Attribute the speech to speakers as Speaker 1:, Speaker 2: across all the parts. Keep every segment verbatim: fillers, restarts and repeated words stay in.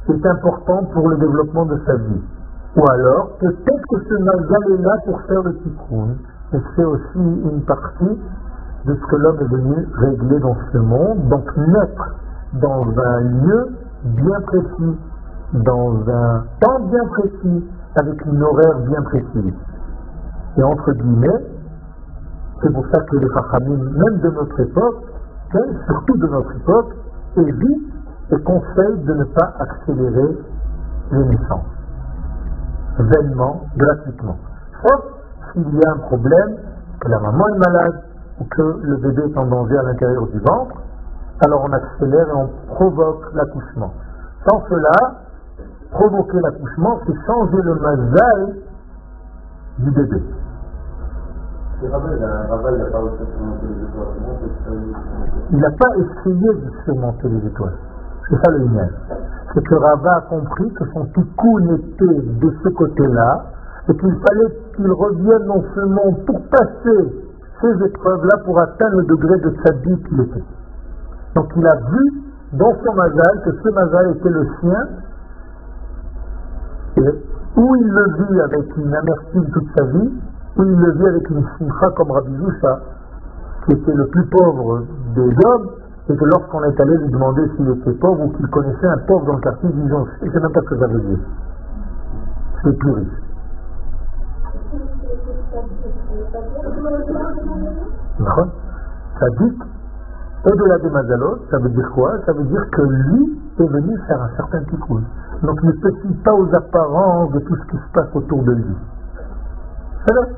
Speaker 1: est important pour le développement de sa vie. Ou alors, peut-être que ce mazal est là pour faire le tikkun. Et c'est aussi une partie de ce que l'homme est venu régler dans ce monde. Donc naître dans un lieu bien précis, dans un temps bien précis, avec une horaire bien précise. Et entre guillemets, c'est pour ça que les Chachamim, même de notre époque, surtout de notre époque, évitent et conseillent de ne pas accélérer les naissances. Vainement, gratuitement. Sauf s'il y a un problème, que la maman est malade, ou que le bébé est en danger à l'intérieur du ventre, alors on accélère et on provoque l'accouchement. Sans cela, provoquer l'accouchement, c'est changer le mazal du bébé. Il n'a pas essayé de surmonter les étoiles. C'est ça le lien. C'est que Rava a compris que son tikkun était de ce côté-là, et qu'il fallait qu'il revienne dans ce monde pour passer ces épreuves-là pour atteindre le degré de tzaddik qu'il était. Donc il a vu dans son mazal que ce mazal était le sien, et où il le vit avec une amertume toute sa vie, où il le vit avec une simcha comme Rabbi Zoucha, qui était le plus pauvre des hommes, et que lorsqu'on est allé lui demander s'il était pauvre ou qu'il connaissait un pauvre dans le quartier, ils disent « je ne sais même pas ce que ça veut dire. C'est plus riche. » Ça dit, au-delà des mazalot, ça veut dire quoi? Ça veut dire que lui est venu faire un certain tikkun. Donc ne se fie pas aux apparences de tout ce qui se passe autour de lui. C'est vrai.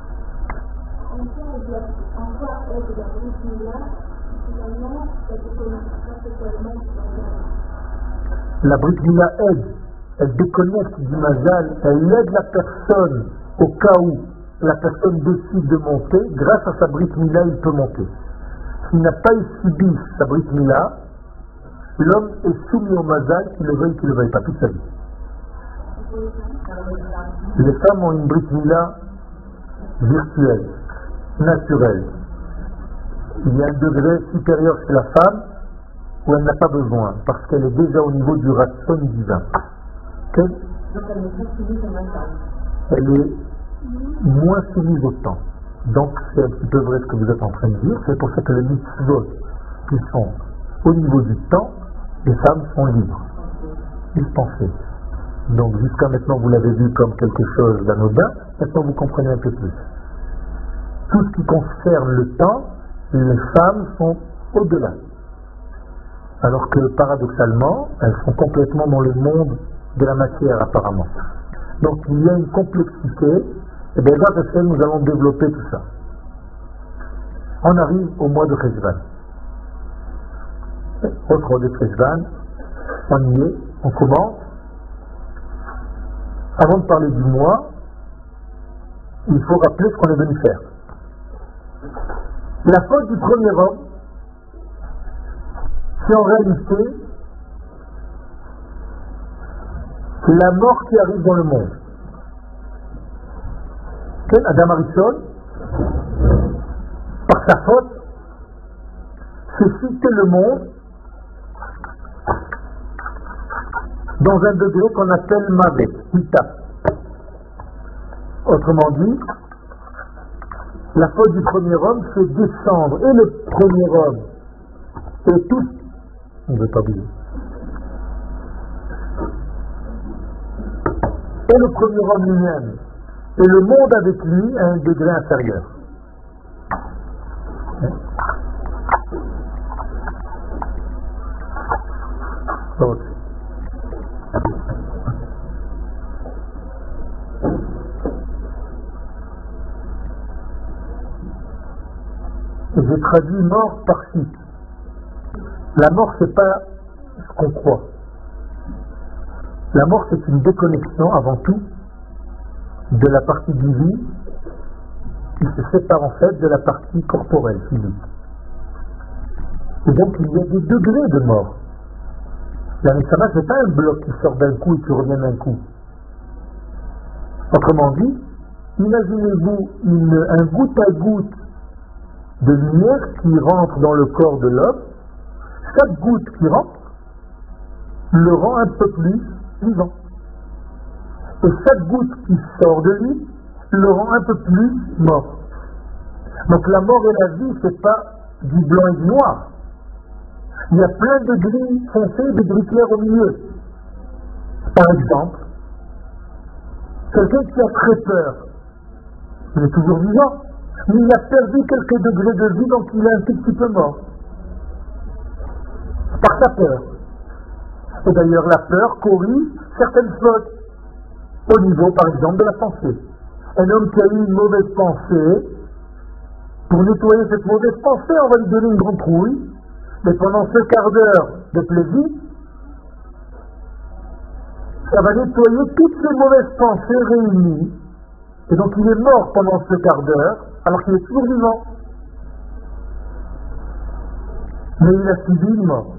Speaker 1: La Brit Mila aide, elle déconnecte du mazal, elle aide la personne au cas où la personne décide de monter, grâce à sa Brit Mila, il peut monter. S'il n'a pas subi sa Brit Mila, l'homme est soumis au mazal, qu'il le veuille, qu'il ne le veuille pas, toute sa vie. Les femmes ont une Brit Mila virtuelle, naturelle. Il y a un degré supérieur chez la femme où elle n'a pas besoin, parce qu'elle est déjà au niveau du ratson divin. Okay? Elle est moins soumise au temps. Donc c'est un petit peu vrai ce que vous êtes en train de dire. C'est pour ça que les mitzvot qui sont au niveau du temps, les femmes sont libres, dispensées. Donc jusqu'à maintenant vous l'avez vu comme quelque chose d'anodin, maintenant vous comprenez un peu plus. Tout ce qui concerne le temps, les femmes sont au-delà. Alors que paradoxalement, elles sont complètement dans le monde de la matière apparemment. Donc il y a une complexité, et bien grâce à ça, nous allons développer tout ça. On arrive au mois de Cheshvan. Autre mois de Cheshvan, on y est, on commence. Avant de parler du mois, il faut rappeler ce qu'on est venu faire. La faute du premier homme, c'est en réalité la mort qui arrive dans le monde. Quel Adam Harishon, par sa faute, s'est cité le monde dans un degré qu'on appelle Mavet, Hita. Autrement dit, la faute du premier homme fait descendre et le premier homme et tout, on ne veut pas oublier, et le premier homme lui-même et le monde avec lui à un degré inférieur. Donc, j'ai traduit mort par ci. La mort, c'est pas ce qu'on croit. La mort, c'est une déconnexion avant tout de la partie divine qui se sépare en fait de la partie corporelle, physique. Et donc, il y a des degrés de mort. La Neshama, c'est pas un bloc qui sort d'un coup et qui revient d'un coup. Autrement dit, imaginez-vous une, un goutte à goutte de lumière qui rentre dans le corps de l'homme. Chaque goutte qui rentre le rend un peu plus vivant. Et chaque goutte qui sort de lui le rend un peu plus mort. Donc la mort et la vie, c'est pas du blanc et du noir. Il y a plein de gris foncés et de gris clairs au milieu. Par exemple, quelqu'un qui a très peur, il est toujours vivant, mais il a perdu quelques degrés de vie, donc il est un tout petit peu mort. Par sa peur. Et d'ailleurs, la peur corrige certaines fautes, au niveau, par exemple, de la pensée. Un homme qui a eu une mauvaise pensée, pour nettoyer cette mauvaise pensée, on va lui donner une grande trouille, mais pendant ce quart d'heure de plaisir, ça va nettoyer toutes ces mauvaises pensées réunies. Et donc il est mort pendant ce quart d'heure, alors qu'il est toujours vivant. Mais il a subi une mort.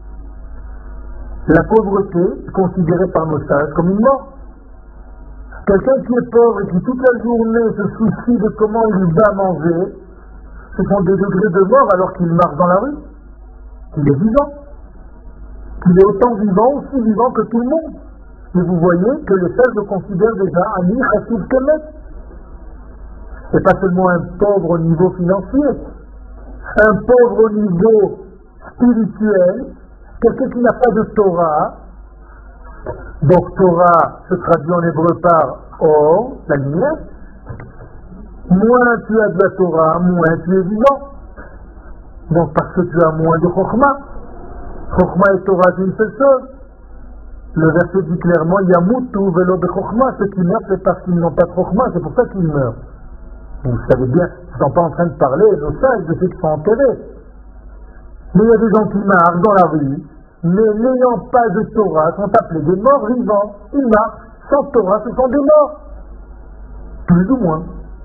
Speaker 1: La pauvreté est considérée par nos sages comme une mort. Quelqu'un qui est pauvre et qui toute la journée se soucie de comment il va manger, ce sont des degrés de mort alors qu'il marche dans la rue, qu'il est vivant, qu'il est autant vivant, aussi vivant que tout le monde. Et vous voyez que les sages le considèrent déjà un Chassiv Kemet. C'est pas seulement un pauvre au niveau financier, un pauvre au niveau spirituel, quelqu'un qui n'a pas de Torah. Donc Torah se traduit en hébreu par or, la lumière. Moins tu as de la Torah, moins tu es vivant. Donc parce que tu as moins de Chokhmah. Chokhmah et Torah, c'est une seule chose. Le verset dit clairement, Yamutu velo bechokhmah, ceux qui meurent, c'est parce qu'ils n'ont pas de Chokhmah, c'est pour ça qu'ils meurent. Vous savez bien, ils ne sont pas en train de parler, nos sages, de ceux qui sont enterrés. Mais il y a des gens qui marchent dans la rue, mais n'ayant pas de Torah, sont appelés des morts vivants. Ils marchent sans Torah, ce sont des morts. Plus ou moins.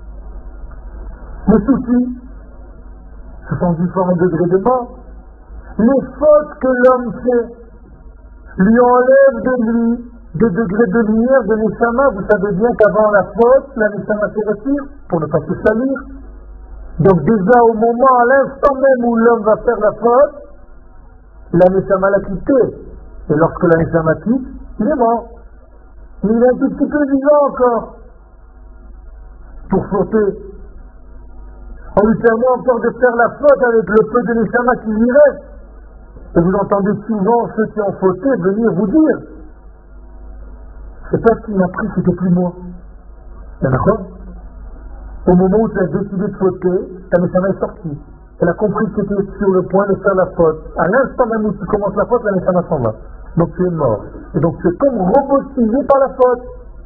Speaker 1: Les soucis, ce sont différents degrés de mort. Les fautes que l'homme fait lui enlèvent de lui des degrés de lumière de Neshama. Vous savez bien qu'avant la faute, la Neshama se retire pour ne pas se salir. Donc déjà au moment, à l'instant même où l'homme va faire la faute, la Neshama l'a quitté. Et lorsque la Neshama quitte, il est mort. Mais il est un tout petit peu vivant encore pour fauter. On lui permet encore de faire la faute avec le peu de Neshama qui lui reste. Et vous entendez souvent ceux qui ont fauté venir vous dire, c'est pas ce qui m'a pris, c'était plus moi. D'accord? Au moment où tu as décidé de fauter, ta Neshama est sortie. Elle a compris que tu étais sur le point de faire la faute. À l'instant même où tu commences la faute, la Neshama s'en va. Donc tu es mort. Et donc tu es comme robotisé par la faute.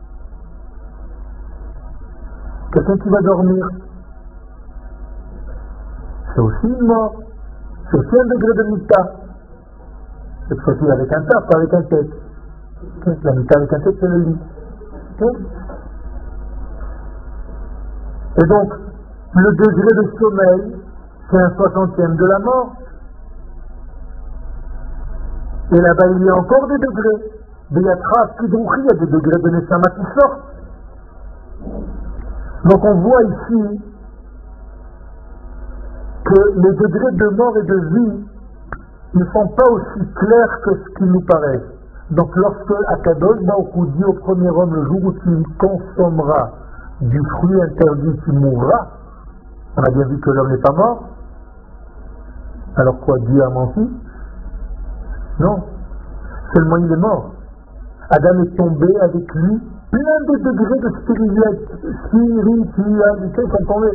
Speaker 1: Quelqu'un qui va dormir, c'est aussi une mort. C'est aussi un degré de mita. Cette fois-ci avec un tas, pas avec un tête. La mita avec un tête, c'est le lit. Et donc, le degré de sommeil, c'est un soixantième de la mort. Et là-bas, il y a encore des degrés. Mais il y a trace qui il y a des degrés de Neshama qui sortent. Donc on voit ici que les degrés de mort et de vie ne sont pas aussi clairs que ce qu'ils nous paraissent. Donc lorsque Akadosh Baruch Hu dit au premier homme, le jour où tu consommeras du fruit interdit, tu mourras, on a bien vu que l'homme n'est pas mort. Alors quoi, Dieu a menti? Non, seulement il est mort. Adam est tombé avec lui plein de degrés de spiritualité sont tombés.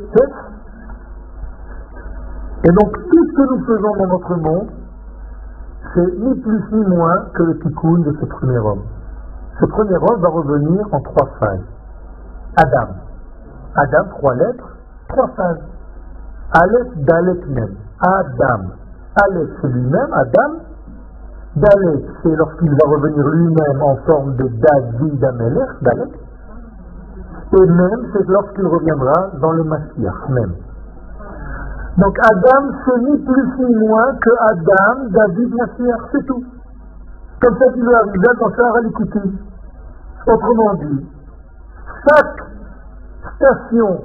Speaker 1: Et donc tout ce que nous faisons dans notre monde, c'est ni plus ni moins que le tikkun de ce premier homme. Ce premier homme va revenir en trois phases. Adam. Adam, trois lettres, trois phases. Aleph, Dalet, Mem. Adam. Aleph, c'est lui-même, Adam. Dalet, c'est lorsqu'il va revenir lui-même en forme de David Amelech, Dalet. Et Mem, c'est lorsqu'il reviendra dans le Mashiach, même. Donc Adam, c'est ni plus ni moins que Adam, David, Mashiach, c'est tout. Comme ça qu'il lui arriva dans Shahar al-Ikuti. Autrement dit, chaque station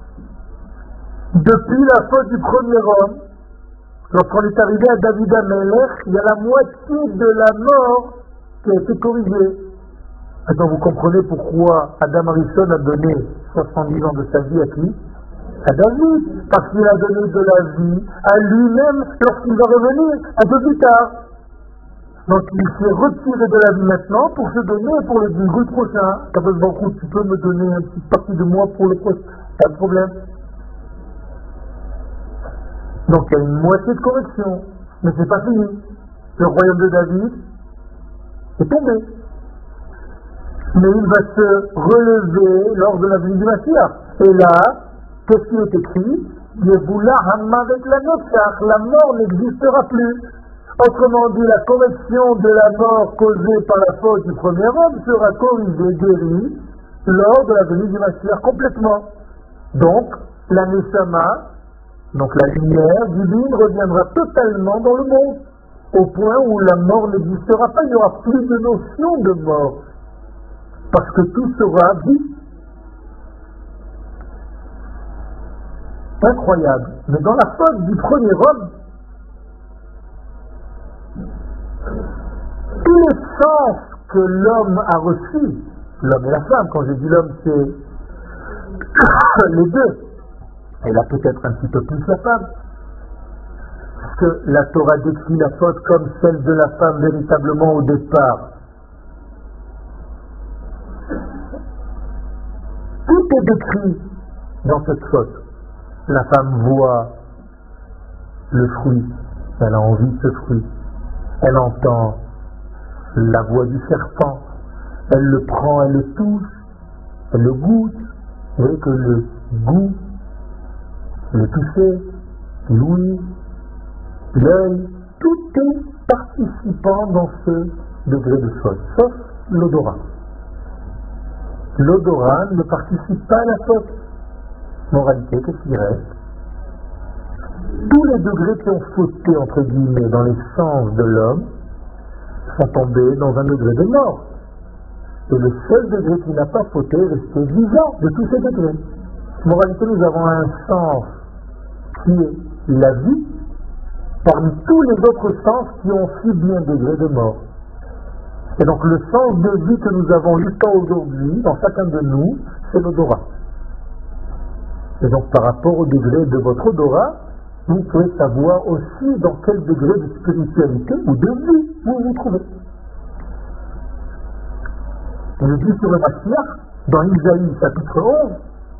Speaker 1: depuis la faute du premier homme, lorsqu'on est arrivé à David Amelech, il y a la moitié de la mort qui a été corrigé. Maintenant, vous comprenez pourquoi Adam Harishon a donné soixante-dix ans de sa vie à qui? À David, parce qu'il a donné de la vie à lui-même lorsqu'il va revenir un peu plus tard. Donc il s'est retiré de la vie maintenant pour se donner pour le Gilgul prochain. Kadosh Baruch Hu, tu peux me donner une petite partie de moi pour le prochain, pas de problème. Donc il y a une moitié de correction, mais c'est pas fini. Le royaume de David est tombé. Mais il va se relever lors de la venue du Mashiach. Et là, qu'est-ce qui est écrit? Yevoula Hamavet la Netzach, la mort n'existera plus. Autrement dit, la correction de la mort causée par la faute du premier homme sera corrigée, guérie, lors de la venue du Mashiach complètement. Donc, la Neshama, donc la lumière divine, reviendra totalement dans le monde, au point où la mort n'existera pas, il n'y aura plus de notion de mort, parce que tout sera vie. Incroyable. Mais dans la faute du premier homme, tous les sens que l'homme a reçus, l'homme et la femme, quand je dis l'homme, c'est les deux, et là peut-être un petit peu plus la femme, parce que la Torah décrit la faute comme celle de la femme véritablement au départ. Tout est décrit dans cette faute. La femme voit le fruit, elle a envie de ce fruit, elle entend la voix du serpent, elle le prend, elle le touche, elle le goûte. Vous voyez que le goût, le toucher, l'ouïe, l'œil, tout est participant dans ce degré de faute, sauf l'odorat. L'odorat ne participe pas à la faute. Moralité, qu'est-ce qu'il reste? Tous les degrés qui ont fauté, entre guillemets, dans les sens de l'homme, sont tombés dans un degré de mort. Et le seul degré qui n'a pas fauté est resté vivant de tous ces degrés. Moralité, nous avons un sens qui est la vie, parmi tous les autres sens qui ont subi un degré de mort. Et donc le sens de vie que nous avons jusqu'à aujourd'hui, dans chacun de nous, c'est l'odorat. Et donc par rapport au degré de votre odorat, vous pouvez savoir aussi dans quel degré de spiritualité ou de vie vous vous trouvez. On le dit sur le Mashiach, dans Isaïe chapitre onze,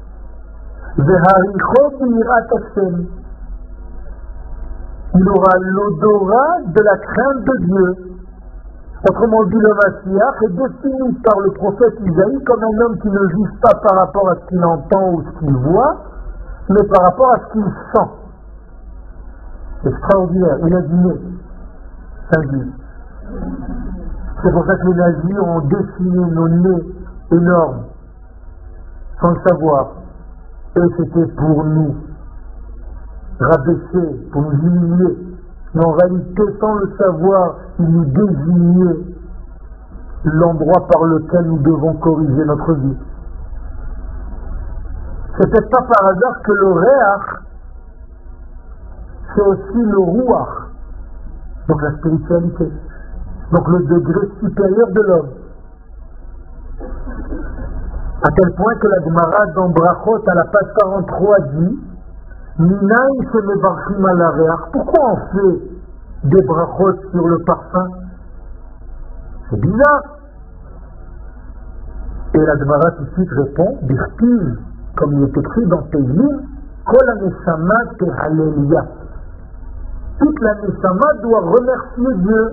Speaker 1: il aura l'odorat de la crainte de Dieu. Autrement dit, le Mashiach est défini par le prophète Isaïe comme un homme qui ne juge pas par rapport à ce qu'il entend ou ce qu'il voit, mais par rapport à ce qu'il sent. Extraordinaire, il a dîné, un juge. C'est pour ça que les nazis ont dessiné nos nez énormes, sans le savoir. Et c'était pour nous rabaisser, pour nous humilier. Mais en réalité, sans le savoir, ils nous désignaient l'endroit par lequel nous devons corriger notre vie. C'était pas par hasard que le réach, c'est aussi le rouach, donc la spiritualité, donc le degré supérieur de l'homme. À tel point que la Gemara dans Brachot à la page quarante-trois dit Minaï se mebarchim à la réach. Pourquoi on fait des brachot sur le parfum? C'est bizarre. Et la Gemara tout de suite répond Birtiv, comme il est écrit dans Teilim, Kol ha-neshama tehalelia. Toute la neshama doit remercier Dieu.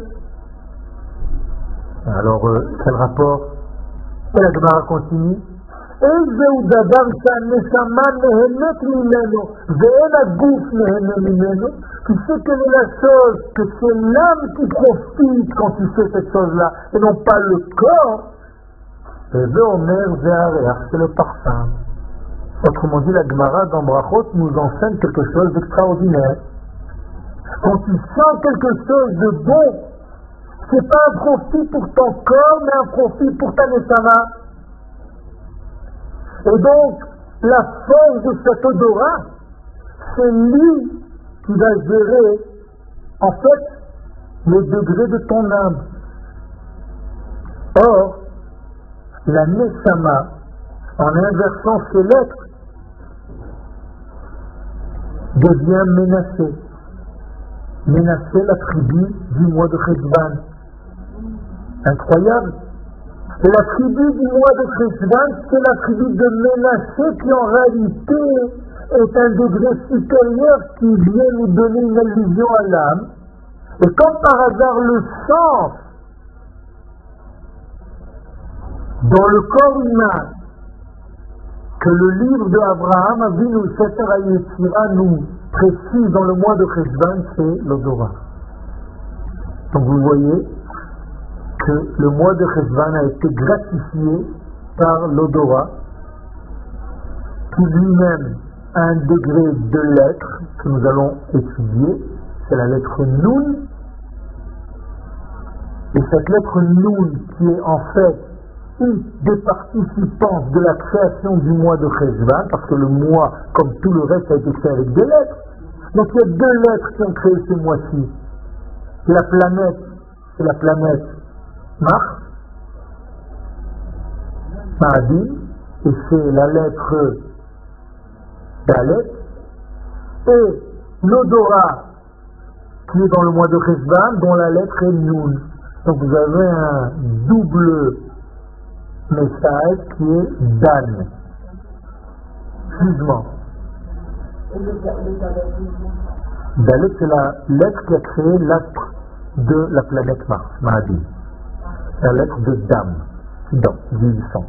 Speaker 1: Alors, euh, quel rapport? Et la Gemara continue איזהו דבר שהנשמה נהנית ממנו ואין הגוף נהנה ממנו, tu sais quelle est la chose, que c'est l'âme qui profite quand tu fais cette chose-là et non pas le corps. Et ve'omer ve'areach, c'est le parfum. Autrement dit, la Gemara dans Brachot nous enseigne quelque chose d'extraordinaire. Quand tu sens quelque chose de bon, c'est pas un profit pour ton corps mais un profit pour ta neshama. Et donc, la force de cet odorat, c'est lui qui va gérer, en fait, le degré de ton âme. Or, la Neshama, en inversant ses lettres, devient menacée. Menacée, la tribu du mois de Cheshvan. Incroyable. Et la tribu du mois de Cheshvan, c'est la tribu de Ménaché qui en réalité est un degré supérieur qui vient nous donner une allusion à l'âme. Et comme par hasard le sens dans le corps humain que le livre de Abraham Avinu Sefer HaYetzira nous précise dans le mois de Cheshvan, c'est l'odorat. Donc vous voyez que le mois de Cheshvan a été gratifié par l'odorat, qui lui-même a un degré de lettre que nous allons étudier, c'est la lettre Nun. Et cette lettre Nun, qui est en fait une des participantes de la création du mois de Cheshvan, parce que le mois, comme tout le reste, a été fait avec deux lettres. Donc il y a deux lettres qui ont créé ce mois-ci. La planète, c'est la planète Mars, Mardi, et c'est la lettre Dalet, et l'odorat qui est dans le mois de Cheshvan, dont la lettre est Nun. Donc vous avez un double message qui est Dan, jugement. Dalet, c'est la lettre qui a créé l'astre de la planète Mars, Mahdi. La lettre de Dam, Dam, du sang.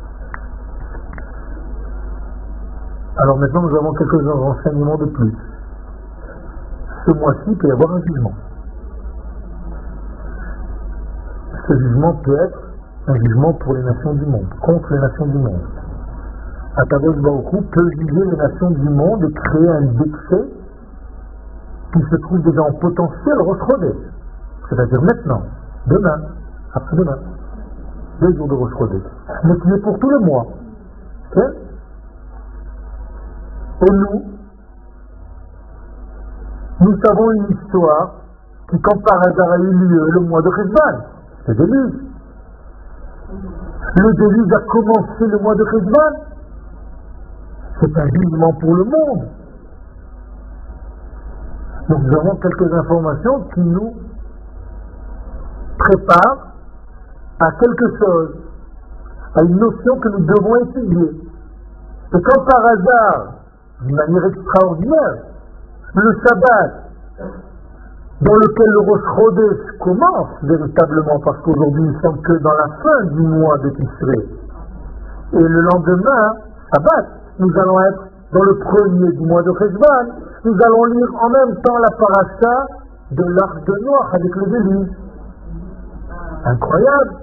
Speaker 1: Alors maintenant, nous avons quelques renseignements de plus. Ce mois-ci, il peut y avoir un jugement. Ce jugement peut être un jugement pour les nations du monde, contre les nations du monde. Akadosh Baruch Hu peut juger les nations du monde et créer un décret qui se trouve déjà en potentiel Rosh Chodesh. C'est-à-dire maintenant, demain, après-demain, deux jours de Rosh Chodesh. Mais qui est pour tout le mois. Okay? Et nous, nous savons une histoire qui, comme par hasard, a eu lieu le mois de Cheshvan, le déluge. Le déluge a commencé le mois de Cheshvan. C'est un jugement pour le monde. Donc nous avons quelques informations qui nous préparent à quelque chose, à une notion que nous devons étudier. Et comme par hasard, d'une manière extraordinaire, le sabbat, dans lequel le Rosh Chodesh commence véritablement, parce qu'aujourd'hui nous sommes que dans la fin du mois de Tishrei, et le lendemain, sabbat, nous allons être dans le premier du mois de Cheshvan, nous allons lire en même temps la paracha de l'Arche de Noach avec le déluge. Incroyable!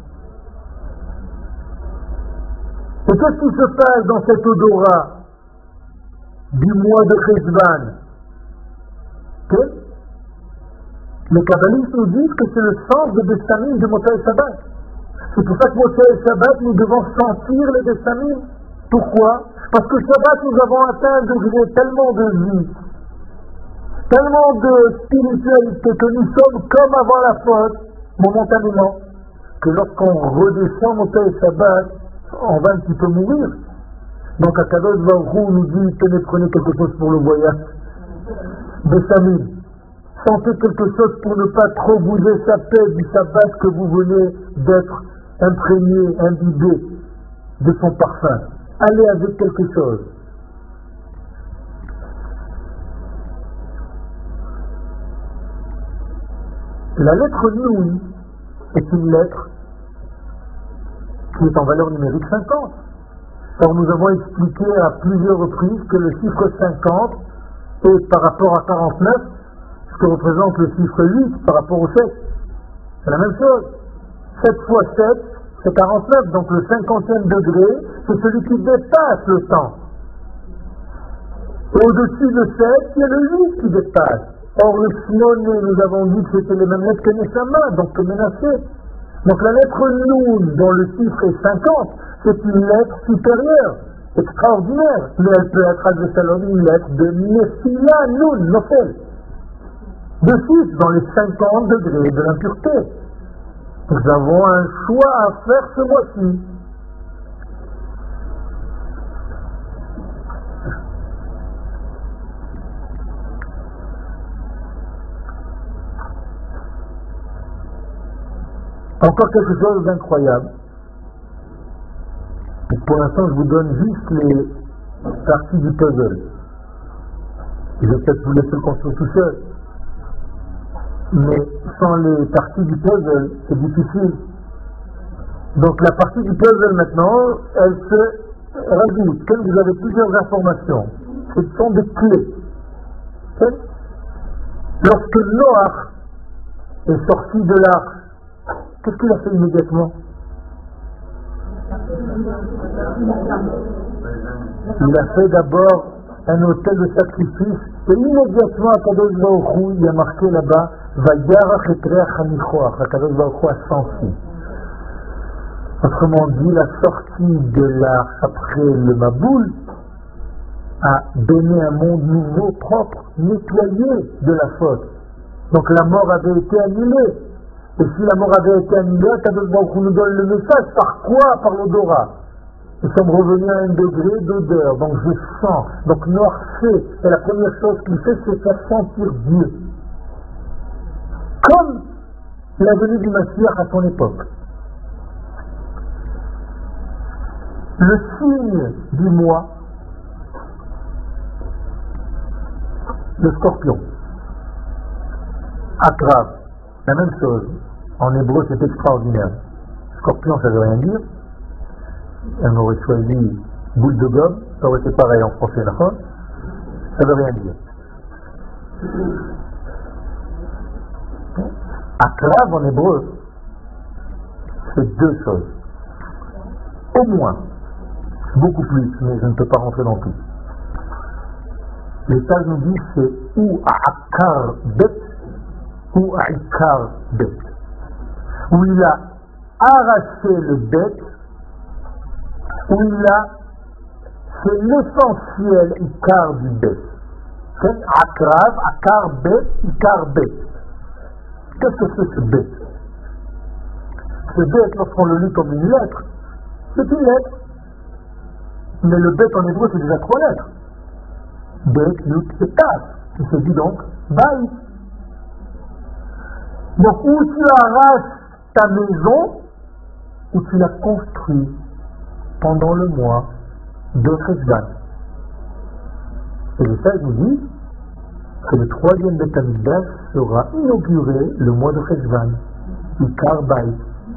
Speaker 1: Et qu'est-ce qui se passe dans cet odorat du mois de Cheshvan? Que les kabbalistes nous disent que c'est le sens des bestamim de Motsei Shabbat. C'est pour ça que Motsei Shabbat, nous devons sentir les bestamim. Pourquoi? Parce que Shabbat, nous avons atteint un degré tellement de vie, tellement de spiritualité, que nous sommes comme avant la faute, momentanément, que lorsqu'on redescend Motsei Shabbat, on va un petit peu mourir. Donc Akadosh Baruch Hu nous dit, tenez, prenez quelque chose pour le voyage. Bessamim, sentez quelque chose pour ne pas trop bouger sa paix du sabbat que vous venez d'être imprégné, imbibé de son parfum. Allez avec quelque chose. La lettre Nun est une lettre qui est en valeur numérique cinquante. Or nous avons expliqué à plusieurs reprises que le chiffre cinquante est par rapport à quarante-neuf, ce que représente le chiffre huit par rapport au sept. C'est la même chose. sept fois sept, c'est quarante-neuf, donc le cinquantième degré, c'est celui qui dépasse le temps. Et au-dessus de sept, il y a le huit qui dépasse. Or le Shmoné, nous avons dit que c'était les mêmes lettres que Neshama, donc que Ménaché. Donc la lettre Nun, dont le chiffre est cinquante, c'est une lettre supérieure, extraordinaire, mais elle peut être adressée une lettre de Nephila Nun, Nofel, de six dans les cinquante degrés de l'impureté. Nous avons un choix à faire ce mois-ci. Encore quelque chose d'incroyable. Pour l'instant, je vous donne juste les parties du puzzle. Je vais peut-être vous laisser le construire tout seul. Mais sans les parties du puzzle, c'est difficile. Donc la partie du puzzle maintenant, elle se rajoute. Comme vous avez plusieurs informations, ce sont des clés. Okay? Lorsque Noach est sorti de l'arche, qu'est-ce qu'il a fait immédiatement? Il a fait d'abord un autel de sacrifice et immédiatement Akadosh Baruch Hu, il y a marqué là-bas Vayarach et Reach HaNichoach, Akadosh Baruch Hu a senti. Autrement dit, la sortie de l'arche après le Maboul a donné un monde nouveau, propre, nettoyé de la faute. Donc la mort avait été annulée. Et si la mort avait été annulée, Akadosh Baruch Hu nous donne le message. Par quoi? Par l'odorat. Nous sommes revenus à un degré d'odeur. Donc je sens. Donc Noach fait. Et la première chose qu'il fait, c'est faire sentir Dieu. Comme la venue du Mashiach à son époque. Le signe du mois, le scorpion. Akrav, la même chose. En hébreu, c'est extraordinaire. Scorpion, ça ne veut rien dire. On aurait choisi boule de gomme, ça aurait été pareil en français, d'accord? Ça ne veut rien dire. Akrav en hébreu, c'est deux choses. Au moins, beaucoup plus, mais je ne peux pas rentrer dans tout. Les sages nous disent c'est ou à Akar Bet ou à Ikar Bet. Où il a arraché le Bet, où il a, c'est l'essentiel Ikar du Bet. C'est Akrav, Akar Bet, Ikar Bet. Qu'est-ce que c'est ce Bet? Ce Bet, lorsqu'on le lit comme une lettre, c'est une lettre. Mais le Bet en hébreu, c'est déjà trois lettres. Bet, Yud et Tav. Il se dit donc Baït. Donc, où tu arraches ta maison, où tu l'as construite pendant le mois de Cheshvan. Et le sage nous dit que le troisième Beth Amikdash sera inauguré le mois de Cheshvan. Ikar Baït.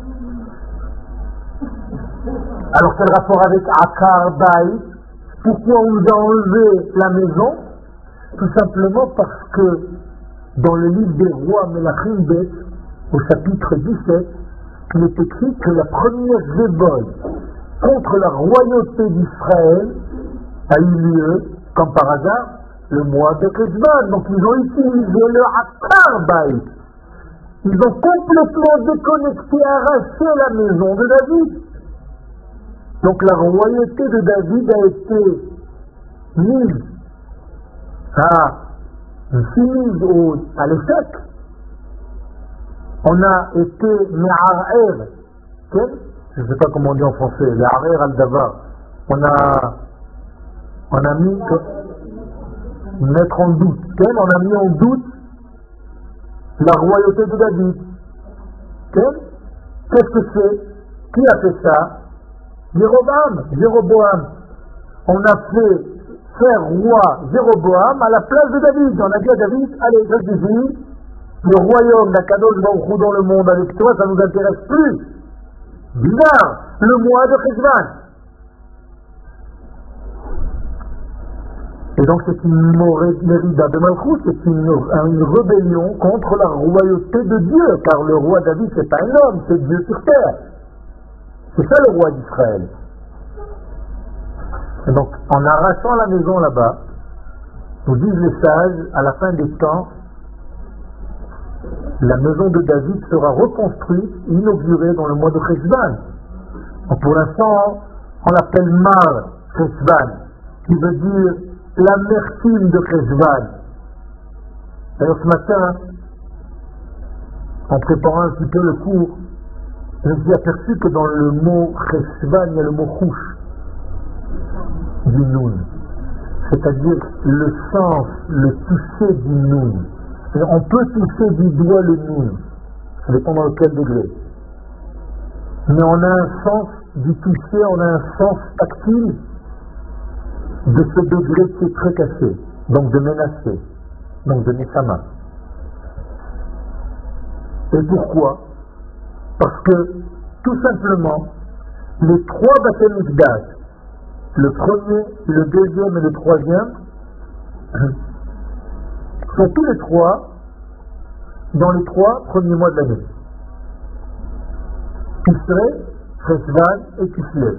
Speaker 1: Alors quel rapport avec Akar Baït? Pourquoi on nous a enlevé la maison? Tout simplement parce que dans le livre des rois Melachim Bet, au chapitre dix-sept, il est écrit que la première révolte contre la royauté d'Israël a eu lieu, comme par hasard, le mois de Cheshvan. Donc ils ont utilisé le Akar Baït. Ils ont complètement déconnecté, arraché la maison de David. Donc la royauté de David a été mise à, mise au, à l'échec. On a été me'arer, je ne sais pas comment on dit en français, me'arer al-davar. On a, on a mis, mettre en doute, on a mis en doute la royauté de David. Qu'est-ce que c'est? Qui a fait ça? Jéroboam, Jéroboam. On a fait faire roi Jéroboam à la place de David. On a dit à David, allez, je dis, le royaume d'Akadosh Baruch Hu dans le monde avec toi, ça ne nous intéresse plus. Bizarre, le mois de Cheshvan. Et donc c'est une mérida de Malchut, c'est une, une rébellion contre la royauté de Dieu, car le roi David c'est pas un homme, c'est Dieu sur terre. C'est ça le roi d'Israël. Et donc, en arrachant la maison là-bas, nous disent les sages, à la fin des temps, la maison de David sera reconstruite, inaugurée dans le mois de Cheshvan. Pour l'instant, on l'appelle Mar Cheshvan, qui veut dire l'amertume de Cheshvan. D'ailleurs, ce matin, en préparant un petit peu le cours, je me suis aperçu que dans le mot Cheshvan, il y a le mot Chouch du Noun, c'est-à-dire le sens, le toucher du Noun. On peut toucher du doigt le Noun, ça dépend dans quel degré. Mais on a un sens du toucher, on a un sens tactile de ce degré qui est très caché, donc de menacer, donc de Neshama. Et pourquoi? Parce que, tout simplement, les trois Bate Mikdash, le premier, le deuxième et le troisième, sont tous les trois dans les trois premiers mois de l'année. Tishrei, Cheshvan et Kislev.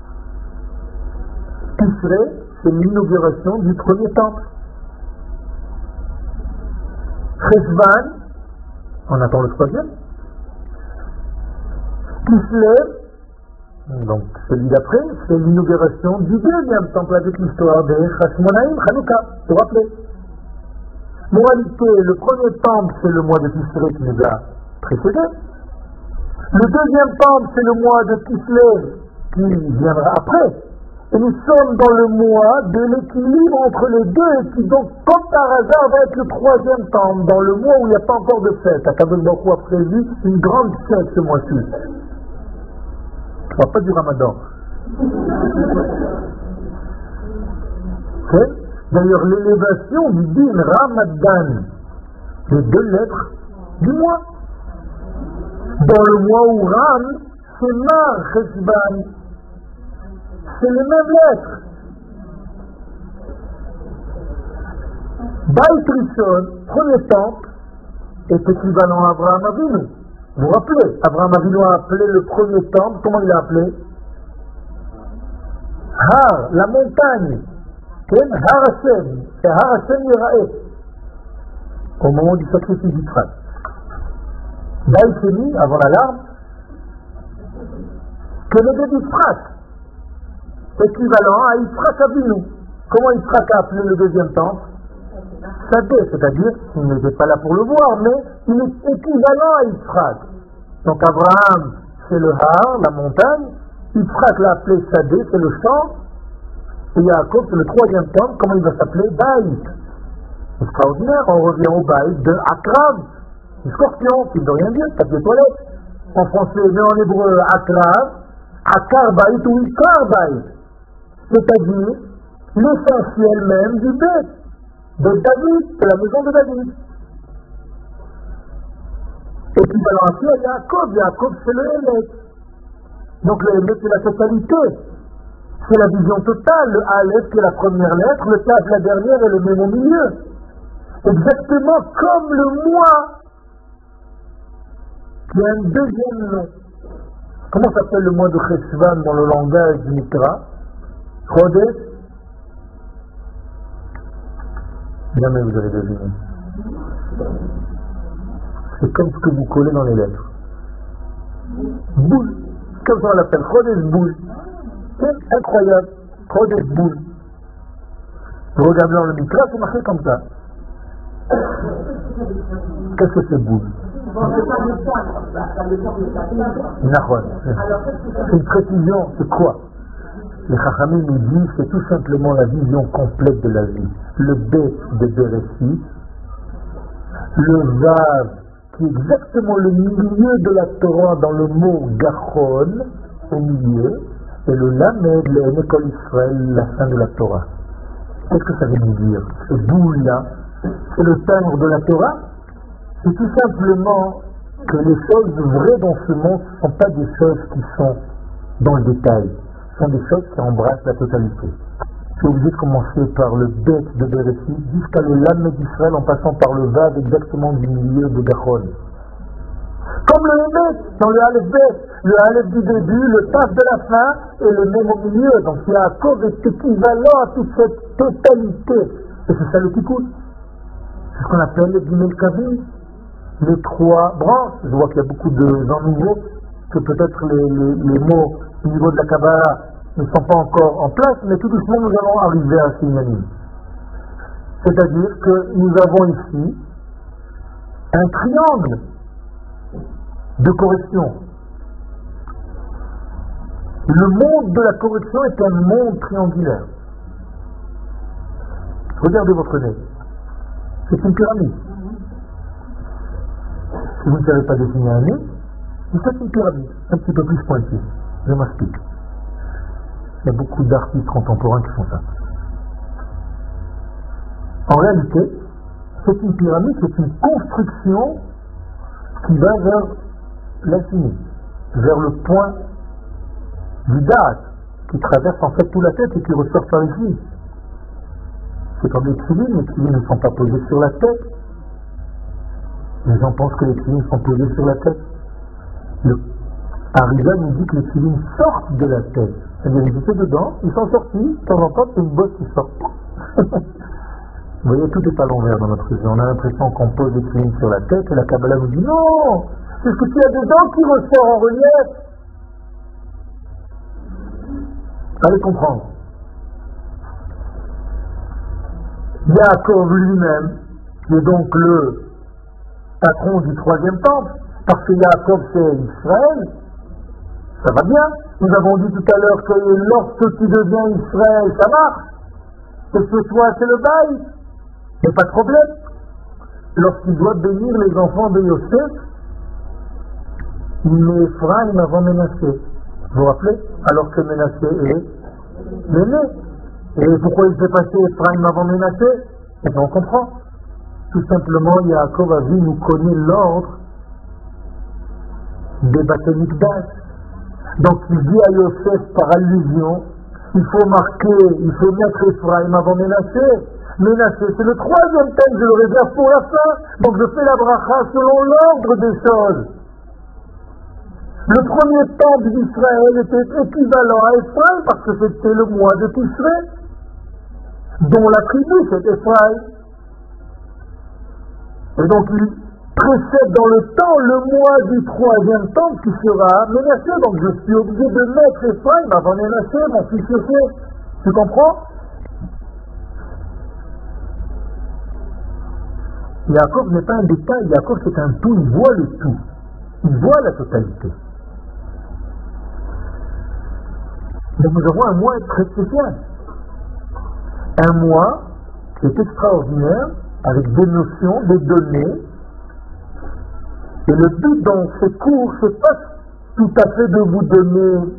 Speaker 1: Tishrei, c'est l'inauguration du premier temple. Cheshvan, on attend le troisième. Kislev, donc celui d'après, c'est l'inauguration du deuxième temple avec l'histoire de Chashmonaïm, Hanouka, vous vous rappelez. Moralité, le premier temple, c'est le mois de Tishrei qui nous a précédé. Le deuxième temple, c'est le mois de Kislev qui viendra après. Et nous sommes dans le mois de l'équilibre entre les deux, et qui donc, comme par hasard, va être le troisième temple, dans le mois où il n'y a pas encore de fête. Akadosh Baruch Hu a prévu une grande fête ce mois-ci. Je ne parle pas du Ramadan. Okay. D'ailleurs, l'élévation du din Ramadan, les deux lettres du mois. Dans le mois où Ram, c'est Mar Cheshvan. C'est les mêmes lettres. Beit Rishon, premier temple, est équivalent à Abraham Avinu. Vous vous rappelez, Abraham Avinu a appelé le premier temple, comment il l'a appelé? Har, la montagne. Har Hashem, c'est Har Hashem Yiraeh. Au moment du sacrifice d'Israël. Beit Sheni, avant l'alarme, que le bébé d'Israël. Équivalent à Yitzhak Avinu. Comment Yitzhak a appelé le deuxième temple? Sadeh, c'est-à-dire qu'il n'était pas là pour le voir, mais il est équivalent à Yitzhak. Donc Abraham, c'est le Har, la montagne. Yitzhak l'a appelé Sadeh, c'est le champ. Et Yaakov, c'est le troisième temple. Comment il va s'appeler? Baït. Extraordinaire, on revient au Baït de Akrav, le scorpion, qui ne veut rien dire, papier toilette. En français, mais en hébreu, Akrav, Akar Baït ou Ikar Baït. C'est-à-dire l'essentiel même du bête de David, de la maison de David. Équivalent à cela, Yaakov, Yaakov c'est le Hémet. Donc le Hémet c'est la totalité, c'est la vision totale, le Aleph qui est la première lettre, le Tav la dernière et le même au milieu. Exactement comme le moi, qui a un deuxième nom. Comment s'appelle le mois de Cheshvan dans le langage du Mikra? Chodesh. Jamais vous avez deviné. C'est comme ce que vous collez dans les lettres. Boule. Comme ça on l'appelle. Chodesh boule. C'est incroyable. Chodesh boule. Vous regardez dans le Mikra, c'est marqué comme ça. Qu'est-ce que c'est boule? C'est une précision, c'est quoi? Les Chachamim nous disent c'est tout simplement la vision complète de la vie. Le Bet de Bereshit, le Vav qui est exactement le milieu de la Torah dans le mot Gachon, au milieu, et le Lamed, le Nekol Israël, la fin de la Torah. Qu'est-ce que ça veut nous dire? Ce boule-là, c'est le timbre de la Torah. C'est tout simplement que les choses vraies dans ce monde ne sont pas des choses qui sont dans le détail, ce sont des choses qui embrassent la totalité. Je suis obligé de commencer par le Bet de Bereshit jusqu'à le Lamed d'Israël en passant par le Vav exactement du milieu de Gachon. Comme le Hémet dans le Aleph Bet, le Aleph du début, le Taf de la fin et le même au milieu. Donc Yaakov est équivalent à toute cette totalité. Et c'est ça le Tikkun. C'est ce qu'on appelle les Gimel Kavim. Les trois branches. Je vois qu'il y a beaucoup de gens nouveaux, que peut-être les, les, les mots au niveau de la Kabbalah ne sont pas encore en place, mais tout doucement nous allons arriver à ces unanimes. C'est-à-dire que nous avons ici un triangle de correction. Le monde de la correction est un monde triangulaire. Regardez votre nez. C'est une pyramide. Si vous ne savez pas dessiner un nez, vous faites une pyramide, un petit peu plus pointue. Je m'explique. Il y a beaucoup d'artistes contemporains qui font ça. En réalité, c'est une pyramide, c'est une construction qui va vers l'infini, vers le point du date, qui traverse en fait toute la tête et qui ressort par ici. C'est comme les tefilines, les tefilines ne sont pas posés sur la tête. Les gens pensent que les tefilines sont posés sur la tête. Le Ariza nous dit que les tefilines sortent de la tête. C'est-à-dire, ils étaient dedans, ils sont sortis, de temps en temps, c'est une bosse qui sort. Vous voyez, tout est à l'envers dans notre vie. On a l'impression qu'on pose les tefilines sur la tête et la Kabbalah nous dit non, c'est ce que tu as dedans qui ressort en relief. Allez comprendre. Yaakov lui-même, qui est donc le patron du troisième temple, parce que Yaakov c'est Israël, ça va bien. Nous avons dit tout à l'heure que lorsque tu deviens Israël, ça marche. Et que toi, c'est le bail. Il n'y a pas de problème. Lorsqu'il doit bénir les enfants de Yosef, mais Ephraim avant Ménassé. Vous vous rappelez? Alors que Ménassé est l'aîné. Et pourquoi il s'est passé Ephraim avant Ménassé? Et bien on comprend. Tout simplement, Yaakov a vu, nous connaît l'ordre des Bate Mikdash. Donc il dit à Yosef par allusion, il faut marquer, il faut mettre Ephraim avant Ménassé. Ménassé, c'est le troisième thème, je le réserve pour la fin. Donc je fais la bracha selon l'ordre des choses. Le premier temple d'Israël était équivalent à Ephraim parce que c'était le mois de Tishré, dont la tribu c'est Ephraim. Et donc il précède dans le temps le mois du troisième temple qui sera Ménassé. Donc je suis obligé de mettre Ephraim avant Ménassé, mon fils Yosef. Tu comprends? Yaakov n'est pas un détail, Yaakov c'est un tout, il voit le tout. Il voit la totalité. Donc nous avons un mois très spécial. Un mois qui est extraordinaire, avec des notions, des données. Et le but dans ces cours, c'est pas tout à fait de vous donner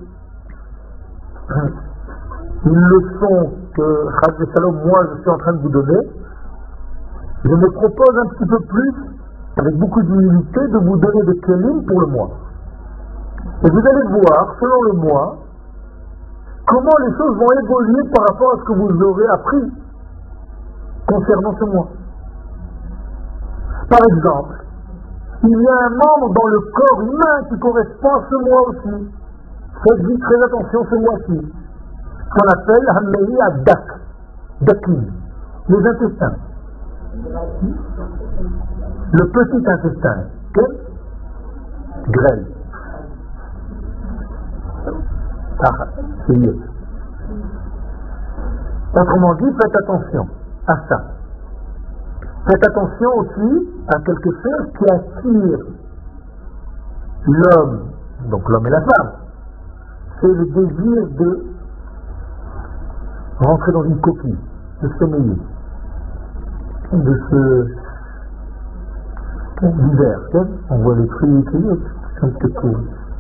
Speaker 1: une leçon que, Chaz Shalom, moi je suis en train de vous donner. Je me propose un petit peu plus, avec beaucoup d'humilité, de vous donner des kelim pour le mois. Et vous allez voir, selon le mois, comment les choses vont évoluer par rapport à ce que vous aurez appris concernant ce mois. Par exemple, il y a un membre dans le corps humain qui correspond à ce mois aussi. Faites-y très attention ce mois-ci. Qu'on appelle Hamei Adak, Dakim, les intestins. Le petit intestin, okay? Grêle. Ah, c'est mieux. Autrement dit, faites attention à ça. Faites attention aussi à quelque chose qui attire l'homme, donc l'homme et la femme. C'est le désir de rentrer dans une coquille, de sommeiller, de se l'hiver, on voit les fruits qui sont un petit peu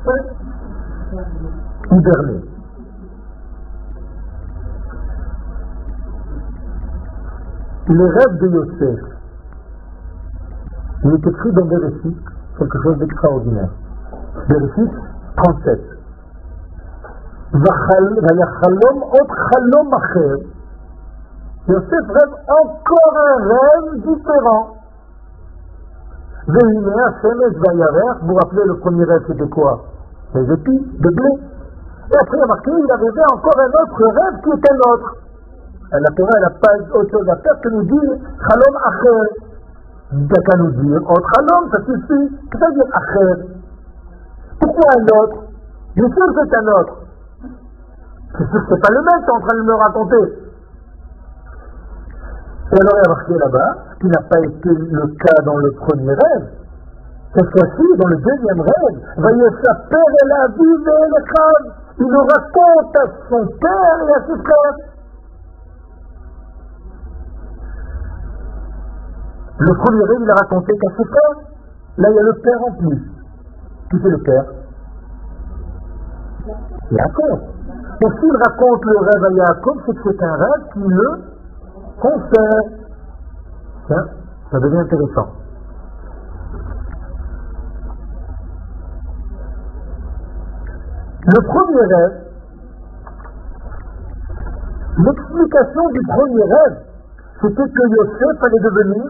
Speaker 1: hiberner. Les rêves de Yosef, il est écrit dans Bereshit quelque chose d'extraordinaire. Bereshit trente-sept. Vayachalom ot chalom acher. Yosef rêve encore un rêve différent. Vehine Hashemesh vayarer. Vous vous rappelez le premier rêve c'était quoi? Les épis de blé. Et après il a marqué, il a rêvé encore un autre rêve qui était un autre. La Torah, elle n'a pas autre chose à faire que nous dire Chalom Acher. Il n'y a qu'à nous dire autre Chalom, ça suffit. Qu'est-ce que ça veut dire Acher? Pourquoi un autre? Bien sûr que c'est un autre. C'est sûr que c'est pas le même, tu es en train de me raconter. Et alors il y a marqué là-bas, ce qui n'a pas été le cas dans le premier rêve. Cette fois-ci, dans le deuxième rêve, va y saper la vie et le crâne. il le raconte à son père et à ses frères. Le premier rêve, il a raconté qu'à ses frères. Là, il y a le père en plus. Qui c'est le père? Yaakov. Et s'il raconte le rêve à Yaakov, c'est que c'est un rêve qui le concerne. Tiens, ça devient intéressant. Le premier rêve, l'explication du premier rêve, c'était que Yosef allait devenir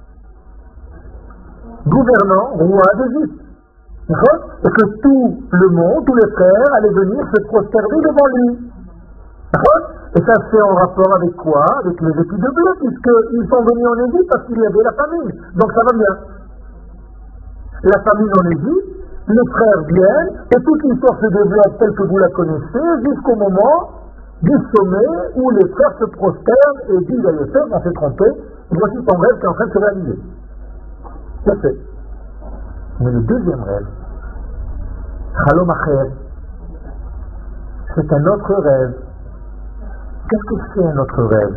Speaker 1: gouvernant, roi d'Égypte. Et que tout le monde, tous les frères, allaient venir se prosterner devant lui. Et ça c'est en rapport avec quoi? Avec les épis de blé, puisqu'ils sont venus en Égypte parce qu'il y avait la famine. Donc ça va bien. La famine en Égypte, les frères viennent, et toute l'histoire se développe telle que vous la connaissez, jusqu'au moment du sommet où les frères se prosternent et disent à Yosef, on s'est trompé, voici ton rêve qui est en train de se réaliser. C'est fait. Mais le deuxième rêve, Chalom Acher, c'est un autre rêve. Qu'est-ce que c'est un autre rêve?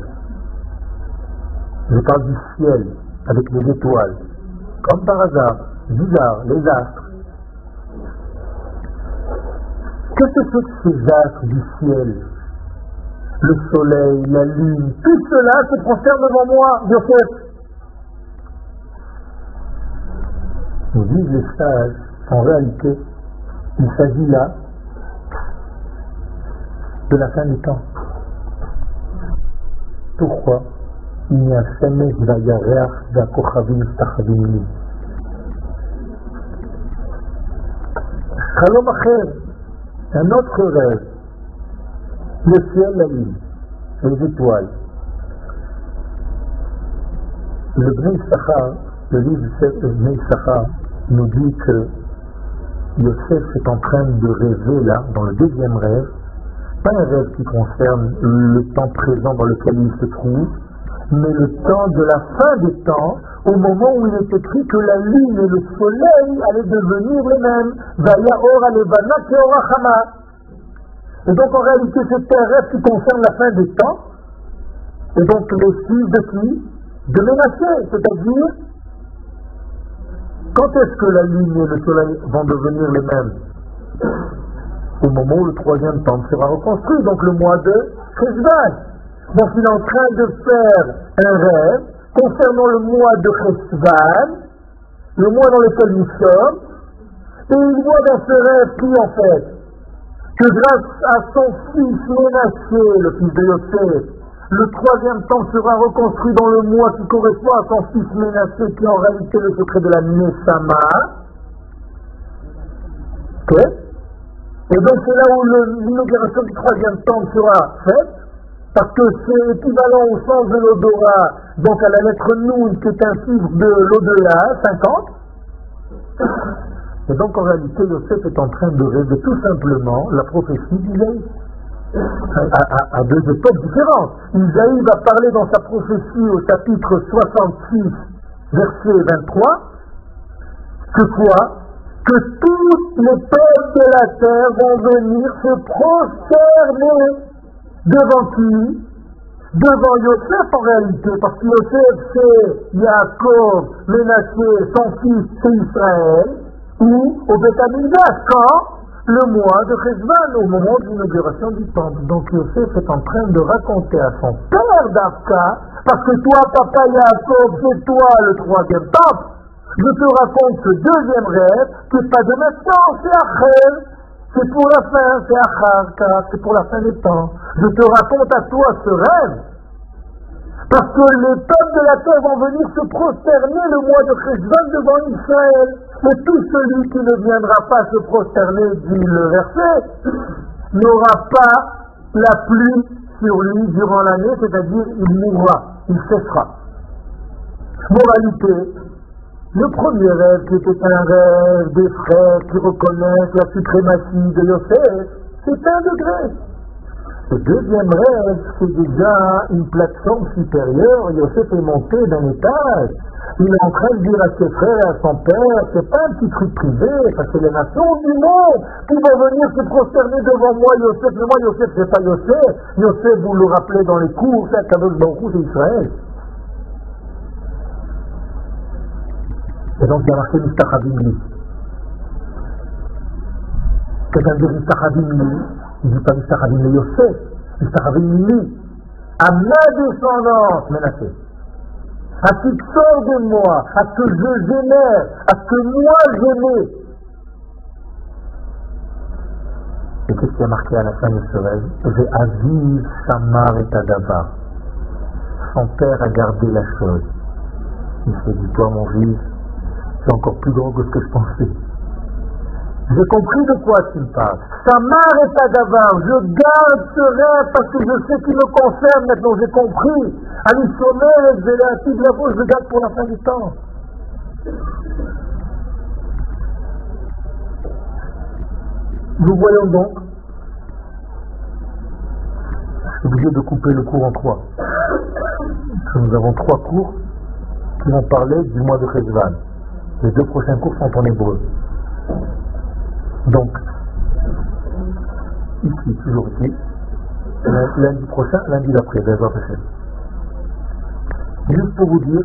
Speaker 1: Je parle du ciel, avec les étoiles. Comme par hasard, bizarre, les astres. Qu'est-ce que c'est que ces astres du ciel? Le soleil, la lune, tout cela se prosterne devant moi, Yosef. Nous disent les sages, en réalité, il s'agit là de la fin du temps. Pourquoi? Il n'y a jamais Vayareach d'Akochavim Stachavim. Chalom Acher, un autre rêve, le ciel, la lune, les étoiles. Le Bnei Issachar, le livre du Bnei Issachar, nous dit que Yosef est en train de rêver là, dans le deuxième rêve, pas un rêve qui concerne le temps présent dans lequel il se trouve, mais le temps de la fin des temps, au moment où il est écrit que la lune et le soleil allaient devenir les mêmes. Vaya ora levana ke ora chama. Et donc en réalité c'est un rêve qui concerne la fin des temps, et donc les fils de qui? De Ménassé, c'est-à-dire quand est-ce que la lune et le soleil vont devenir les mêmes? Au moment où le troisième temple sera reconstruit, donc le mois de Cheshvan. Donc il est en train de faire un rêve concernant le mois de Cheshvan, le mois dans lequel nous sommes, et il voit dans ce rêve qui en fait, que grâce à son fils Ménassé, le fils de Yosef, le troisième temple sera reconstruit dans le mois qui correspond à son fils Ménassé, qui est en réalité le secret de la Neshama. Okay. Et donc c'est là où l'inauguration du troisième temple sera faite, parce que c'est équivalent au sens de l'odorat, donc à la lettre Noun, qui est un chiffre de l'au-delà, cinquante. Et donc en réalité, Yosef est en train de rêver tout simplement la prophétie d'Isaïe, à, à, à deux époques différentes. Isaïe va parler dans sa prophétie au chapitre soixante-six, verset vingt-trois, que quoi? Que tous les peuples de la terre vont venir se prosterner devant qui? Devant Yosef en réalité, parce que Yosef c'est Yaakov, Ménassé, son fils c'est Israël, ou au Beth Amikdash, quand? Le mois de Cheshvan, au moment de l'inauguration du temple. Donc Yosef est en train de raconter à son père d'Afka, parce que toi, papa Yaakov, c'est toi le troisième temple, je te raconte ce deuxième rêve, qui n'est pas de maintenant, c'est Achel, c'est pour la fin, c'est Achar, c'est pour la fin des temps. Je te raconte à toi ce rêve, parce que les peuples de la terre vont venir se prosterner le mois de Cheshvan devant Israël. Et tout celui qui ne viendra pas se prosterner, dit le verset, n'aura pas la pluie sur lui durant l'année, c'est-à-dire il mourra, il cessera. Moralité, le premier rêve qui était un rêve des frères qui reconnaissent la suprématie de Yosef, c'est un degré. Le deuxième rêve, c'est déjà une plateforme supérieure. Yosef est monté d'un étage. Il est en train de dire à ses frères et à son père, c'est pas un petit truc privé, parce que les nations du monde qui vont venir se prosterner devant moi, Yosef. Mais moi, Yosef, c'est pas Yosef. Yosef, vous le rappelez dans les cours, c'est Kadosh Baruch Hu, c'est Israël. Et donc, il y a marqué Mistachavim li. Quelqu'un dit Mistachavim li, il ne dit pas Mistachavim li Yosef, Mistachavim li. À ma descendance, Ménassé. À ce qui sort de moi, à ce que je génère, à ce que moi j'aimais. Et qu'est-ce qui a marqué à la fin de ce rêve? J'ai aviv Samar et Tadabar. Son père a gardé la chose. Il s'est dit, toi mon fils, c'est encore plus grand que ce que je pensais. J'ai compris de quoi tu me parles. Samar et Tadabar, je garde ce rêve parce que je sais qu'il me concerne maintenant, j'ai compris. Ani sommer et Zéléati de la bouche, je le garde pour la fin du temps. Nous voyons donc, je suis obligé de couper le cours en trois. Parce que nous avons trois cours qui vont parler du mois de Cheshvan. Les deux prochains cours sont en hébreu. Donc, ici, toujours ici, lundi prochain, lundi d'après, Bezrat Hashem. Juste pour vous dire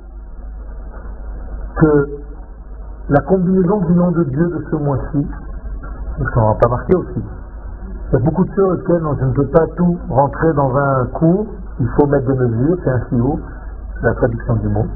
Speaker 1: que la combinaison du nom de Dieu de ce mois-ci, ça n'aura pas marqué aussi. Il y a beaucoup de choses auxquelles je ne peux pas tout rentrer dans un cours, il faut mettre des mesures, c'est un siou, c'est la traduction du mot.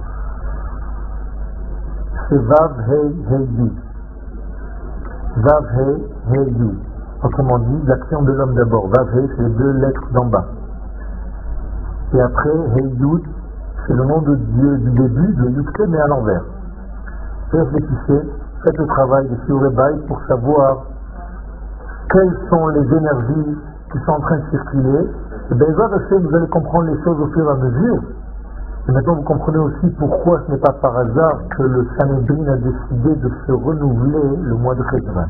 Speaker 1: C'est Vav, Hei, Hei, Yud. Vav, Hei, Hei, Yud. Autrement dit, l'action de l'homme d'abord. Vav, Hei, c'est les deux lettres d'en bas. Et après, Hei, Yud, c'est le nom de Dieu du début, de Yudke, mais à l'envers. Réfléchissez, faites le travail de Shiurebai pour savoir quelles sont les énergies qui sont en train de circuler. Et bien, vous allez comprendre les choses au fur et à mesure. Et maintenant, vous comprenez aussi pourquoi ce n'est pas par hasard que le Sanhedrin a décidé de se renouveler le mois de Cheshvan.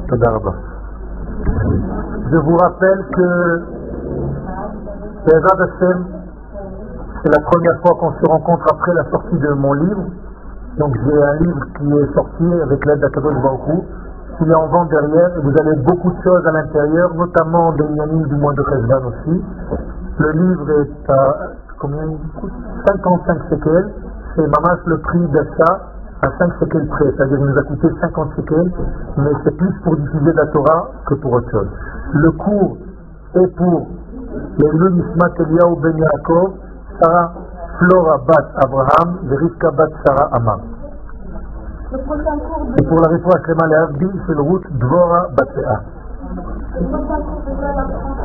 Speaker 1: Je vous rappelle que Bezrat Hashem, c'est la première fois qu'on se rencontre après la sortie de mon livre. Donc j'ai un livre qui est sorti avec l'aide d'Akadosh Baruch Hu. Il est en vente derrière et vous avez beaucoup de choses à l'intérieur, notamment des yanim du mois de Cheshvan aussi. Le livre est à combien il coûte? cinquante-cinq shekels. C'est mamash le prix d'achat à cinq shekels près. C'est-à-dire qu'il nous a coûté cinquante shekels, mais c'est plus pour diffuser la Torah que pour autre chose. Le cours est pour les Lou Nishmat Eliyahu Ben Yaakov, Sarah Flora Bat Abraham, Rivka Bat Sarah Amam. Et pour la réforme Clément Léavdi, c'est le route Dvora Batea.